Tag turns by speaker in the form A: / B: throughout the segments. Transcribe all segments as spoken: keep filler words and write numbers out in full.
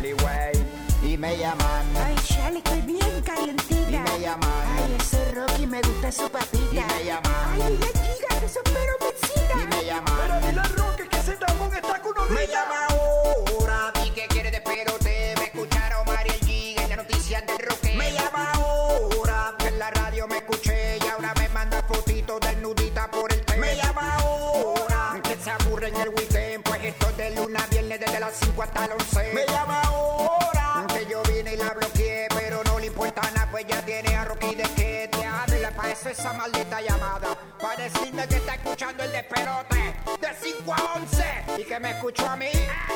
A: Charlie Way. Y me llaman.
B: Ay, Charlie, estoy bien calientita.
A: Y me llaman.
B: Ay, ese Rocky me gusta su papita.
A: Y me llaman.
B: Ay, ella chica, que eso espero pizita.
A: Y me llaman.
C: Pero dile a Roque que ese tambón está con una
A: Me llama ahora. ¿Y qué quiere de pelote? Me escucharon Mariel G en la noticia del roque. Me llama ahora. En la radio me escuché y ahora me manda fotitos desnudita por el té. Me llama ahora. Que se aburre en el weekend, pues estoy de lunes a viernes desde las cinco hasta las once. Me llama ahora. Que yo vine y la bloqueé, pero no le importa nada, pues ya tiene a Rocky de que te habla. Para eso esa maldita llamada, para decirme que está escuchando el despelote de cinco a once y que me escuchó a mí,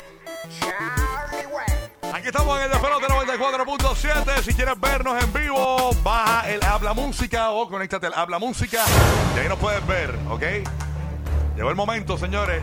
A: Charlie Way.
D: Aquí estamos en el Despelote noventa y cuatro punto siete. Si quieres vernos en vivo, baja el Habla Música o conéctate al Habla Música y ahí nos puedes ver, ¿ok? Llegó el momento, señores.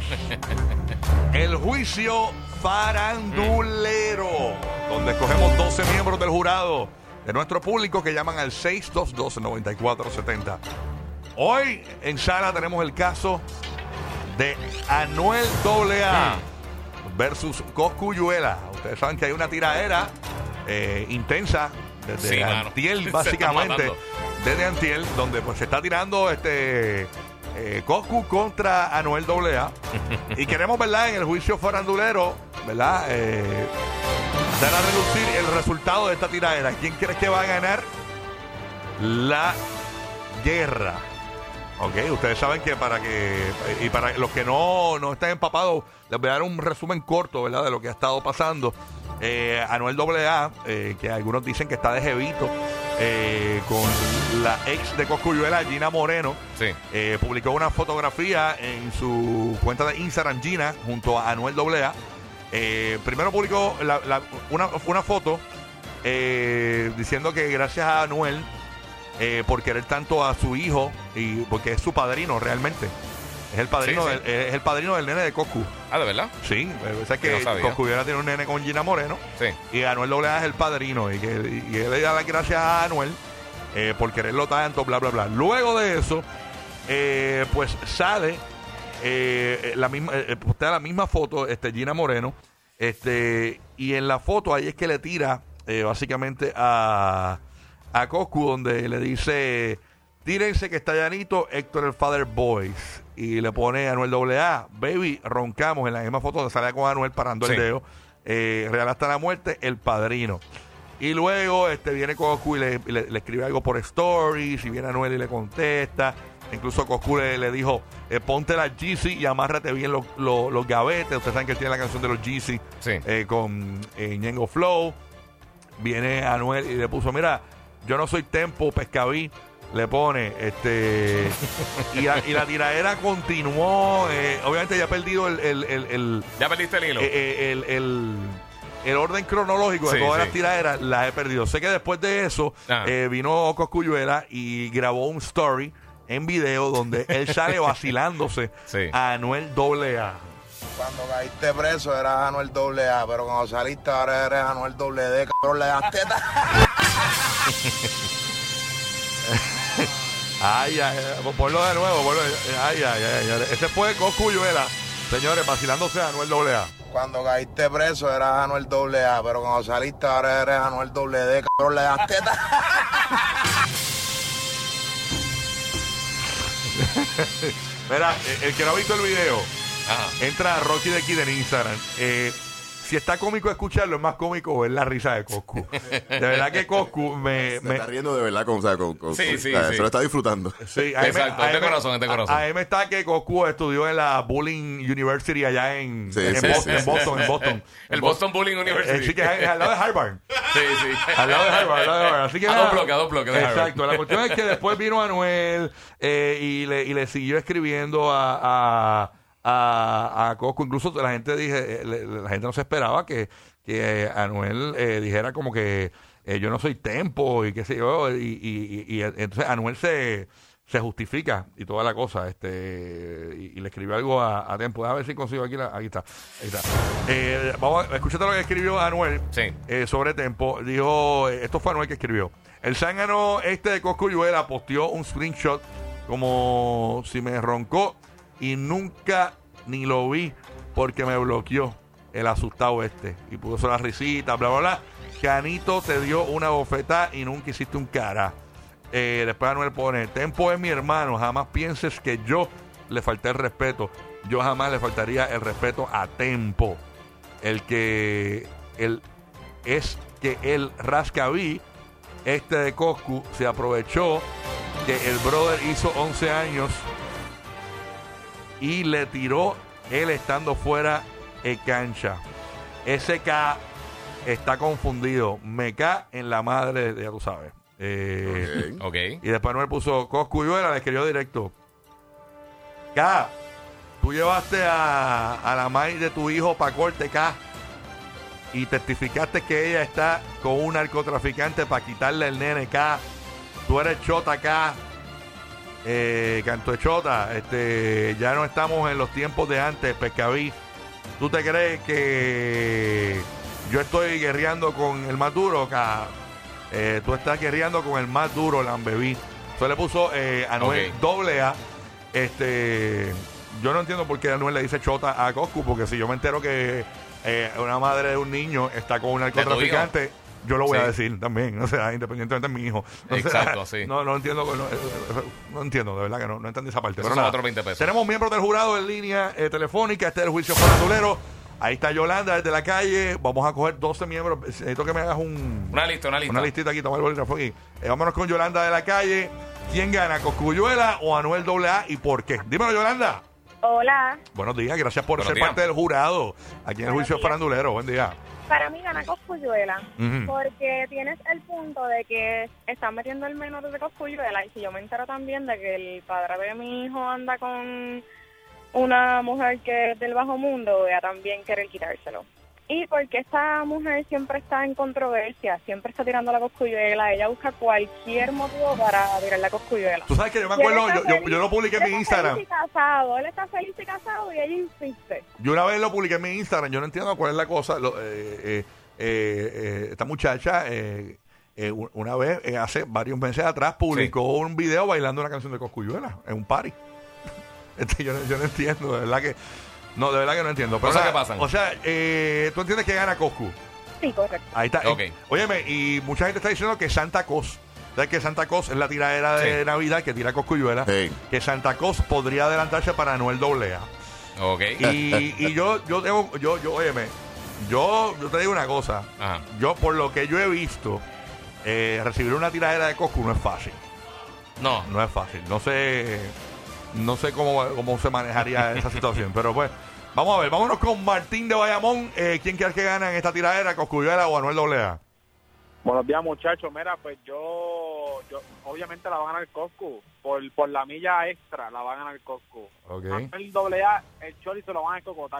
D: El juicio farandulero, donde escogemos doce miembros del jurado de nuestro público que llaman al seis dos dos, nueve cuatro siete cero. Hoy en sala tenemos el caso de Anuel doble A versus Cosculluela. Ustedes saben que hay una tiradera eh, intensa desde
E: Sí,
D: Antiel,
E: mano.
D: básicamente,
E: Se están
D: desde Antiel, donde pues se está tirando este eh, Coscu contra Anuel doble A. Y queremos, ¿verdad?, en el juicio farandulero, ¿verdad?, eh, dar a relucir el resultado de esta tiradera. ¿Quién crees que va a ganar la guerra? Ok, ustedes saben que para que y para los que no, no estén empapados, les voy a dar un resumen corto, ¿verdad?, de lo que ha estado pasando. eh, Anuel doble A, eh, que algunos dicen que está de jevito eh, con la ex de Cosculluela, Gina Moreno.
E: Sí.
D: eh, publicó una fotografía en su cuenta de Instagram, Gina, junto a Anuel doble A. Eh, primero publicó la, la, una, una foto eh, diciendo que gracias a Anuel eh, por querer tanto a su hijo, y porque es su padrino realmente. Es el padrino,
E: Sí, sí.
D: Del, es el padrino del nene de Coscu.
E: Ah, ¿de verdad?
D: Sí, o sea que
E: Yo no sabía.
D: Cosculluela tiene un nene con Gina Moreno.
E: Sí.
D: Y Anuel doble A es el padrino. Y, que, y él le da las gracias a Anuel eh, por quererlo tanto, bla, bla, bla. Luego de eso, eh, pues sale eh, la misma, eh, postea la misma foto, este, Gina Moreno. Este, y en la foto ahí es que le tira eh, básicamente a, a Coscu, donde le dice: tírense que está llanito, Héctor el Father Boys. Y le pone a Anuel doble A, baby, roncamos, en la misma foto donde sale con Anuel parando
E: Sí.
D: el dedo. Eh, Real hasta la muerte, el padrino. Y luego este viene Coscu y le, y le, le escribe algo por stories, y viene Anuel y le contesta. Incluso Coscu le, le dijo: eh, ponte la Yeezy y amárrate bien los, los, los gavetes. Ustedes saben que él tiene la canción de los Yeezy
E: Sí.
D: eh, con eh, Ñengo Flow. Viene Anuel y le puso: mira, yo no soy Tempo, Pescaví. Le pone, este y la, y la tiradera continuó. eh, obviamente ya ha perdido el, el, el, el,
E: ¿Ya perdiste el hilo?
D: eh, eh, el, el, el orden cronológico de
E: Sí,
D: todas
E: sí.
D: las tiraderas. Las he perdido. Sé que después de eso
E: Ah.
D: eh, vino Cosculluela y grabó un story en video donde él sale vacilándose
E: Sí.
D: a Anuel doble A.
F: Cuando caíste preso eras Anuel doble A, pero cuando saliste ahora eres Anuel doble D, cabrón, le das teta.
D: Ay, ay, ay, ponlo de nuevo, ponlo. Ay, ay, ay, ay. Ese fue Cosculluela, señores, vacilándose a Anuel doble A.
F: Cuando caíste preso eras Anuel doble A, pero cuando saliste ahora eres Anuel doble D, cabrón, le das teta.
D: Mira, eh, el que no ha visto el video,
E: Ajá.
D: entra a Rocky de Kid en Instagram. Eh, si está cómico escucharlo, es más cómico ver la risa de Coscu. De verdad que Coscu me...
G: Se
D: me
G: está riendo de verdad con, o sea, con, con-
E: Sí,
G: con-
E: sí,
G: o sea,
E: sí.
G: se lo está disfrutando.
D: sí, a mí me-
E: Exacto,
D: a
E: es de
D: mí me-
E: corazón, es de corazón.
D: A, a mí me está que Coscu estudió en la Bullying University allá en,
G: Sí,
D: en,
G: sí,
D: Boston,
G: sí,
D: en
G: sí.
D: Boston, en Boston.
E: El Boston Bullying
D: Eh,
E: University.
D: sí, que es al lado de Harvard.
E: Sí, sí.
D: Al lado de Harvard, al lado de Harvard. Así que
E: A
D: nada.
E: dos bloques, a dos bloques de Harvard.
D: Exacto. La cuestión es que después vino Anuel eh, y, le, y le siguió escribiendo a, a, a, a Coscu. Incluso la gente dije, eh, le- la gente no se esperaba que, que Anuel eh, dijera como que eh, yo no soy Tempo y qué sé yo. Y, y, y, y entonces Anuel se, se justifica y toda la cosa. este Y, y le escribió algo a, a Tempo. A ver si consigo aquí. La, aquí está. Ahí está. Eh, vamos a escuchar lo que escribió Anuel.
E: Sí.
D: Eh, sobre Tempo. Dijo, eh, esto fue Anuel que escribió: el zángano este de Cosculluela posteó un screenshot como si me roncó y nunca ni lo vi porque me bloqueó. el asustado este. Y puso la risita, bla, bla, bla. Canito te dio una bofetada y nunca hiciste un cara. Eh, después Anuel pone, Tempo es mi hermano, jamás pienses que yo le falté el respeto. Yo jamás le faltaría el respeto a Tempo. El que el, es que el Rascaví, este de Coscu, se aprovechó que el brother hizo once años y le tiró él estando fuera de cancha. S K está confundido. Me ca en la madre, ya tú sabes. Eh,
E: Ok. Ok.
D: Y después Noel puso Coscuyuela, le escribió directo. K, tú llevaste a, a la madre de tu hijo para corte, K, y testificaste que ella está con un narcotraficante para quitarle el nene, K. Tú eres chota, K. Eh, canto de chota, este, ya no estamos en los tiempos de antes, Pescaví. ¿Tú te crees que yo estoy guerreando con el más duro, K? Eh, tú estás guerreando con el más duro, Lambeví. Entonces le puso eh, Anuel
E: Ok.
D: doble A. Este, yo no entiendo por qué Anuel le dice chota a Coscu, porque si yo me entero que eh, una madre de un niño está con un narcotraficante, yo lo voy
E: Sí.
D: a decir también, o sea, independientemente de mi hijo. O sea,
E: Exacto, sí.
D: No, no entiendo, no, no entiendo, de verdad que no, no entendí esa parte.
E: Esos
D: Pero
E: son
D: nada,
E: otros veinte pesos.
D: tenemos miembros del jurado en línea eh, telefónica. Este es el juicio farandulero. Ahí está Yolanda desde la calle. Vamos a coger doce miembros. Necesito que me hagas un,
E: Una lista, una lista.
D: una listita aquí. Toma el bolígrafo aquí. Eh, vámonos con Yolanda de la calle. ¿Quién gana, Coscuyuela o Anuel doble A y por qué? Dímelo, Yolanda.
H: Hola,
D: Buenos días, gracias por
E: Buenos
D: ser
E: días.
D: parte del jurado aquí en el
H: Buenos
D: juicio
H: días.
D: farandulero. Buen día.
H: para mí gana Cosculluela,
D: Ujú.
H: porque tienes el punto de que están metiendo el menor de Cosculluela, y si yo me entero también de que el padre de mi hijo anda con una mujer que es del bajo mundo, voy a también querer quitárselo. Y porque esta mujer siempre está en controversia, siempre está tirando la Cosculluela, ella busca cualquier motivo para tirar la Cosculluela.
D: Tú sabes que yo me
H: Y él
D: acuerdo,
H: está
D: yo, yo,
H: feliz-
D: yo lo publiqué en
H: él
D: mi
H: está
D: Instagram.
H: feliz y casado, él está feliz y casado y ella insiste.
D: Yo una vez lo publiqué en mi Instagram, yo no entiendo cuál es la cosa. Lo- eh, eh, eh, eh, esta muchacha, eh, eh, u- una vez, eh, hace varios meses atrás, publicó un video bailando una canción de Cosculluela en un party. Este, yo, no, yo no entiendo, de verdad que. No, de verdad que no entiendo. Pero,
E: Cosas
D: nada,
E: que pasan.
D: O sea, eh, tú entiendes que gana Coscu.
H: Sí, correcto.
D: Ahí está.
E: Ok.
D: Eh, óyeme, y mucha gente está diciendo que Santa Cos. ¿Sabes que Santa Cos es la tiradera de
E: Sí.
D: Navidad que tira Cosculluela?
G: Sí.
D: Que Santa Cos podría adelantarse para Anuel doble A.
E: Ok.
D: Y, y yo, yo tengo, yo, yo, óyeme, yo, yo te digo una cosa.
E: Ajá.
D: Yo, por lo que yo he visto, eh, recibir una tiradera de Coscu no es fácil.
E: No.
D: No es fácil. No sé, no sé cómo, cómo se manejaría esa situación. Pero pues, vamos a ver, vámonos con Martín de Bayamón. Eh, ¿Quién crees que gana en esta tiradera, Cosculluela o Anuel doble A?
I: Buenos días, muchachos. Mira, pues yo, yo obviamente la va a ganar Coscu. Por, por la milla extra la va a ganar Coscu.
D: Ok.
I: El doble A, el Chori se lo van a escocotar.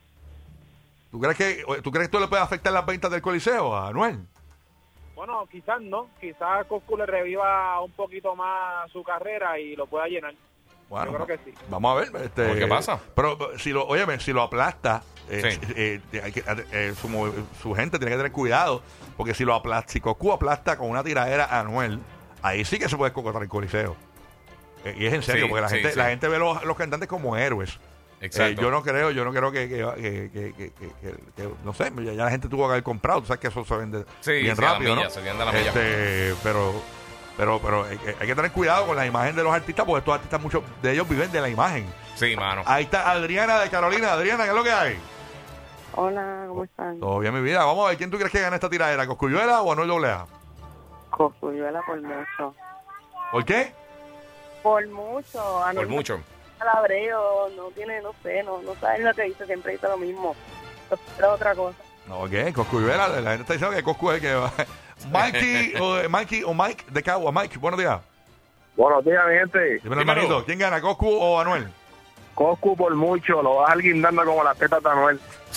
D: ¿Tú crees que, tú crees que esto le puede afectar las ventas del Coliseo a Anuel?
I: Bueno, quizás no. Quizás Coscu le reviva un poquito más su carrera y lo pueda llenar.
D: Bueno,
I: Yo creo que sí.
D: Vamos a ver. Este,
E: ¿Por qué pasa?
D: Pero si lo, óyeme, si lo aplasta, eh,
E: Sí.
D: eh, eh, hay que- eh, su, mo- su gente tiene que tener cuidado, porque si lo aplasta, si Coscu aplasta con una tiradera a Anuel, ahí sí que se puede escocotar el Coliseo. Eh, y es en serio,
E: Sí,
D: porque la
E: sí,
D: gente,
E: sí.
D: la gente ve los, los cantantes como héroes.
E: Exacto.
D: Eh, yo no creo, yo no creo que, que, que- que- que- que- que- que- no sé, ya, ya la gente tuvo que haber comprado, tú sabes que eso se vende
E: Sí,
D: bien
E: sí, a la
D: rápido,
E: milla,
D: ¿no?
E: se vende a la milla.
D: Este, pero pero pero hay, que- hay que tener cuidado con la imagen de los artistas, porque estos artistas, muchos de ellos viven de la imagen.
E: Sí, mano.
D: Ahí está Adriana de Carolina. Adriana, ¿qué es lo que hay?
H: Hola, ¿cómo están?
D: Todo bien, mi vida. Vamos a ver, ¿quién tú crees que gana esta tiradera? ¿Cosculluela o Anuel doble A?
H: Cosculluela por mucho.
D: ¿Por qué?
H: Por mucho. A
E: Por mucho.
H: Palabreo, no tiene, no sé, no, no sabes lo que dice, siempre dice lo mismo. Pero otra cosa.
D: No, ¿qué? Cosculluela, la gente está diciendo que Coscu es el que va. Mikey, o, Mikey o Mike de Cagua. Mike, buenos días.
I: Buenos días, mi gente.
D: Dímelo,
E: Dímelo.
D: hermanito, ¿quién gana, Coscu o Anuel?
I: Coscu por mucho, lo vas alguien dando como las tetas de Anuel.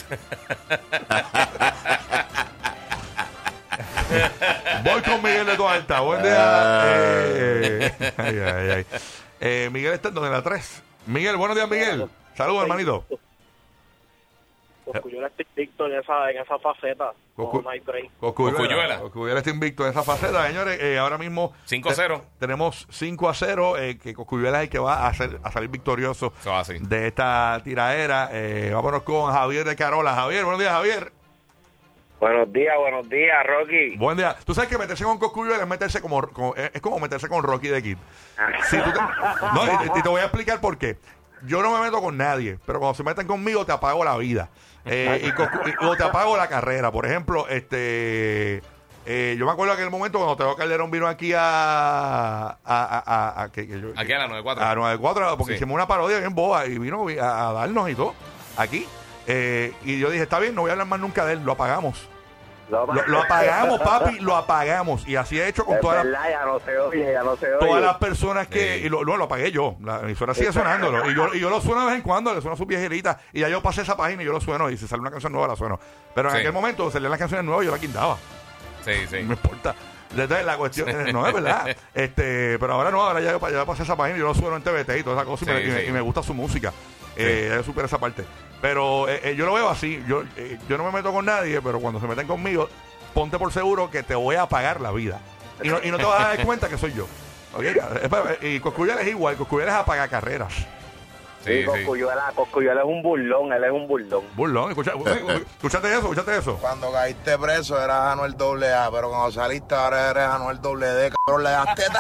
D: Voy con Miguel de Toalta. Buen día. Eh, ay, ay, ay. Eh, Miguel está en donde la tres. Miguel, buenos días, Miguel. Saludos, hermanito.
I: Cosculluela está invicto en esa, en esa faceta.
D: Coscu-
I: No hay break.
D: Cosculluela.
E: Cosculluela.
D: Cosculluela está invicto en esa faceta, señores. Eh, ahora mismo
E: cinco a cero.
D: te- tenemos cinco a cero. Eh, que Cosculluela es el que va a, hacer, a salir victorioso
E: Eso va así.
D: de esta tiradera. Eh, vámonos con Javier de Carola. Javier, buenos días, Javier.
I: Buenos días, buenos días, Rocky.
D: Buen día. Tú sabes que meterse con Cosculluela es meterse como, como- es como meterse con Rocky de Kid. Si tú te- no, y, y te voy a explicar por qué. Yo no me meto con nadie, pero cuando se meten conmigo te apago la vida. Eh, y, Coscu- y- o te apago la carrera. Por ejemplo, este eh, yo me acuerdo que en el momento cuando Teo Calderón vino aquí a a, a, a- a- que- que yo-
E: Aquí a la noventa y cuatro.
D: a noventa y cuatro, porque
E: Sí.
D: hicimos una parodia bien boba y vino a, a darnos y todo aquí. Eh, y yo dije, está bien, no voy a hablar más nunca de él, lo apagamos. Lo, lo apagamos, papi, lo apagamos. Y así he hecho con todas las,
I: ya no se oye, ya no se
D: todas las personas que...
E: Sí.
D: Y lo, lo, lo apagué yo. La emisora sigue sonándolo. Y yo, y yo lo sueno de vez en cuando, le sueno a sus viejeritas. Y ya yo pasé esa página y yo lo sueno. Y si sale una canción nueva, la sueno. Pero en
E: Sí.
D: aquel momento salían las canciones nuevas y yo la quintaba.
E: Sí, sí.
D: No me importa. Entonces, la cuestión eh, no es verdad. este Pero ahora no, ahora ya, yo- ya pasé esa página y yo lo sueno en T V T y toda esa cosa. y,
E: Sí,
D: me, y me-
E: sí.
D: y me gusta su música. Eh, ya yo supero esa parte. Pero eh, eh, yo lo veo así. Yo, eh, yo no me meto con nadie, pero cuando se meten conmigo, ponte por seguro que te voy a apagar la vida. Y no, y no te vas a dar cuenta que soy yo. ¿Ok? Y Cosculluela es igual. Cosculluela es apagar carreras.
E: Sí, sí.
I: Cosculluela, Cosculluela es un burlón, él es un burlón.
D: Burlón. Escucha, escúchate eso, escúchate eso.
F: Cuando caíste preso eras Anuel doble A, pero cuando saliste ahora eres Anuel doble D, cabrón, le das teta.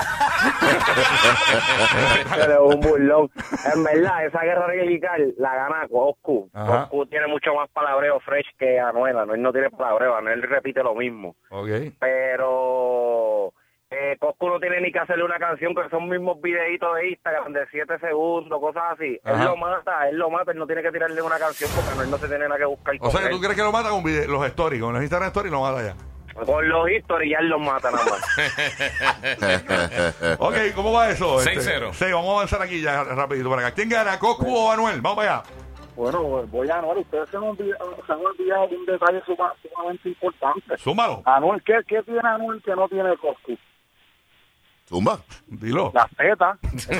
I: Él es un burlón. En verdad, esa guerra regional la gana Coscu.
D: Ajá.
I: Coscu tiene mucho más palabreo fresh que Anuel. Anuel no tiene palabreo, Anuel repite lo mismo.
D: Ok.
I: Pero eh, Coscu no tiene ni que hacerle una canción, que son mismos videitos de Instagram de siete segundos, cosas así.
D: Ajá.
I: Él lo mata, él lo mata, él no tiene que tirarle una canción porque Anuel no se tiene nada que buscar
D: O
I: con
D: sea que
I: él.
D: tú crees que lo mata con vide- los stories, con los Instagram stories lo mata ya.
I: Con los historias ya él los mata nada más.
D: Ok, ¿cómo va eso?
E: seis cero.
D: Sí, vamos a avanzar aquí ya rapidito para acá. ¿Quién gana, Coscu o Anuel? Vamos para allá.
I: Bueno, voy a Anuel. Ustedes se han olvidado, se han olvidado de un detalle suma- sumamente importante.
D: Súmalo.
I: Anuel, ¿qué, ¿qué tiene Anuel que no tiene Coscu?
G: Zumba.
D: Dilo.
I: Las tetas.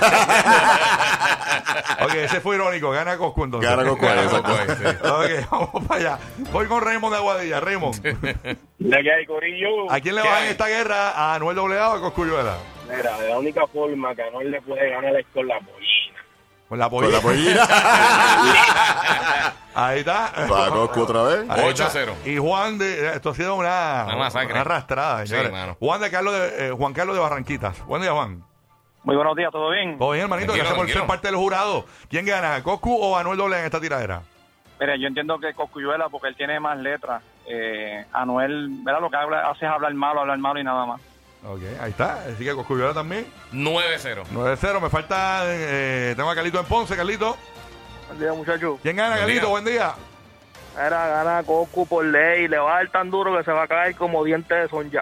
D: Ok, ese fue irónico. Gana Coscu entonces.
G: Gana Coscu, exacto.
D: Ok, vamos para allá. Voy con Raymond de Aguadilla. Raymond,
I: ¿De qué hay, corillo?
D: ¿a quién le
E: ¿Qué
D: va en
E: hay?
D: esta guerra? ¿A Anuel doble A o a Cosculluela?
I: Mira, la única forma que Anuel le puede ganar es con la pollina.
D: Con la
G: Con la
D: pollina.
G: pollina.
D: Ahí está.
G: Va Coscu otra vez.
D: Ahí
E: ocho a
D: está.
E: cero.
D: Y Juan de... Esto ha sido una...
E: Una masacre.
D: Una arrastrada,
E: Sí,
D: señores.
E: mano.
D: Juan de Carlos de... eh, Juan Carlos de Barranquitas. Buen día, Juan.
I: Muy buenos días, ¿todo bien?
D: Todo bien, hermanito.
E: Tranquilo,
D: Gracias por ser
E: tranquilo.
D: parte del jurado. ¿Quién gana, Coscu o Anuel doble A en esta tiradera?
I: Mira, yo entiendo que Cosculluela, porque él tiene más letras. Eh, Anuel, ¿verdad? Lo que habla- hace es hablar malo, hablar malo y nada más.
D: Ok, ahí está. Así que Cosculluela también.
E: nueve cero.
D: nueve cero. Me falta... Eh, tengo a Carlito en Ponce. Carlito.
I: Buen día, muchachos.
D: ¿Quién gana,
E: Buen
D: Carlito?
E: día.
D: Buen día.
I: Era gana Coscu por ley, le va a dar tan duro que se va a caer como dientes de son ya.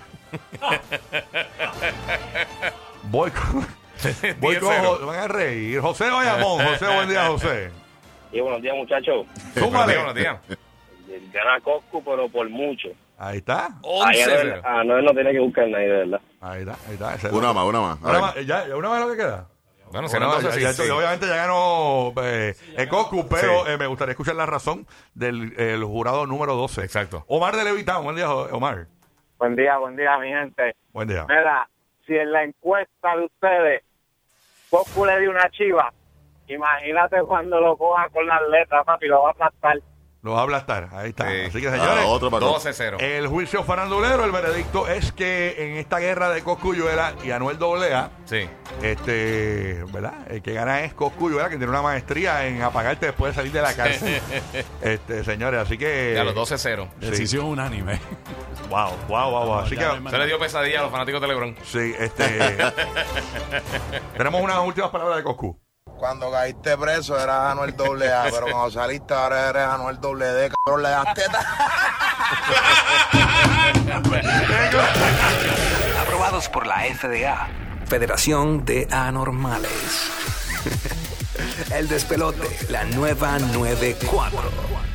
D: Voy con... Voy
E: diez
D: con...
E: cero.
D: Van a reír. José Bayamón. José, buen día, José.
I: Y buenos días, muchachos.
E: Buenos días,
D: Súmale.
E: buenos días.
I: Gana Coscu, pero por mucho.
D: Ahí está.
E: once cero.
I: Anuel no tiene que buscar nadie, de verdad.
D: Ahí está. Ahí está. Ese es
G: Una
D: lo-
G: más, una más. A
D: Una
G: ver.
D: más, ya, ya una vez lo que queda.
E: Bueno, si
D: Una
E: eran
D: vez,
E: doce,
D: ya-
E: sí,
D: ya-
E: sí.
D: Obviamente ya ganó eh, el Coscu, pero
E: Sí.
D: eh, me gustaría escuchar la razón del el jurado número doce.
E: Exacto.
D: Omar de Levitán. Buen día, Omar.
I: Buen día, buen día, mi gente.
D: Buen día.
I: Mira, si en la encuesta de ustedes Coscu le dio una chiva, imagínate cuando lo coja con las letras, papi, lo va a aplastar.
D: Lo va a aplastar. Ahí está.
E: Sí.
D: Así que,
G: Ah,
D: señores,
G: otro para Coscu.
E: doce cero.
D: el juicio farandulero, el veredicto es que en esta guerra de Cosculluela y Anuel doble A,
E: Sí.
D: este, ¿verdad? El que gana es Cosculluela, que tiene una maestría en apagarte después de salir de la cárcel. este, señores, así que...
E: Ya los doce cero.
J: Decisión unánime.
D: Wow, wow, wow, wow. Así
J: Ya,
D: que...
J: hermano.
E: Se le dio pesadilla a los fanáticos de LeBron.
D: Sí, este... tenemos unas últimas palabras de Coscu.
F: Cuando caíste preso eras Anuel doble A, pero cuando saliste ahora eres Anuel doble D, cabrón, le das teta.
K: Aprobados por la F D A, Federación de Anormales. El despelote, la nueva noventa y cuatro.